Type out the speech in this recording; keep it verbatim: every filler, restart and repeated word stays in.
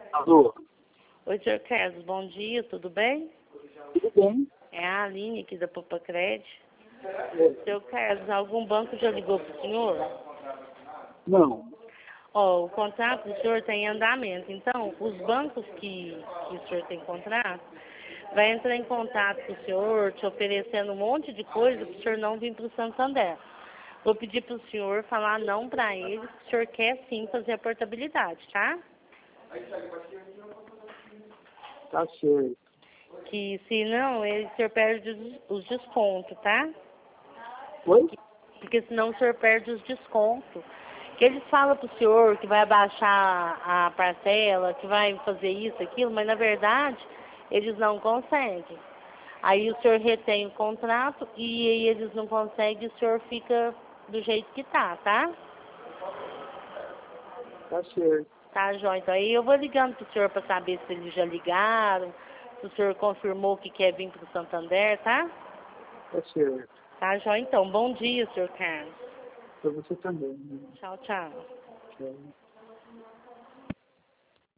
Alô? Oi, senhor Carlos, bom dia, tudo bem? Tudo bem? É a Aline aqui da Popacred. É. Senhor Carlos, algum banco já ligou para o senhor? Não. Ó, o contrato do senhor está em andamento, então os bancos que, que o senhor tem contrato vai entrar em contato com o senhor, te oferecendo um monte de coisa para o senhor não vir para o Santander. Vou pedir para o senhor falar não para eles, que o senhor quer sim fazer a portabilidade, tá? Tá certo. Que se não, ele, o senhor perde os, os descontos, tá? Oi? Porque senão o senhor perde os descontos. Que eles falam pro senhor que vai abaixar a parcela, que vai fazer isso, aquilo, mas na verdade eles não conseguem. Aí o senhor retém o contrato e aí eles não conseguem, o senhor fica do jeito que tá, tá? Tá certo. Tá, João. Então aí eu vou ligando pro senhor para saber se eles já ligaram, se o senhor confirmou que quer vir pro Santander, tá? Tá certo. Tá, João. Então, bom dia, senhor Carlos. Pra você também. Né? Tchau, tchau. Tchau.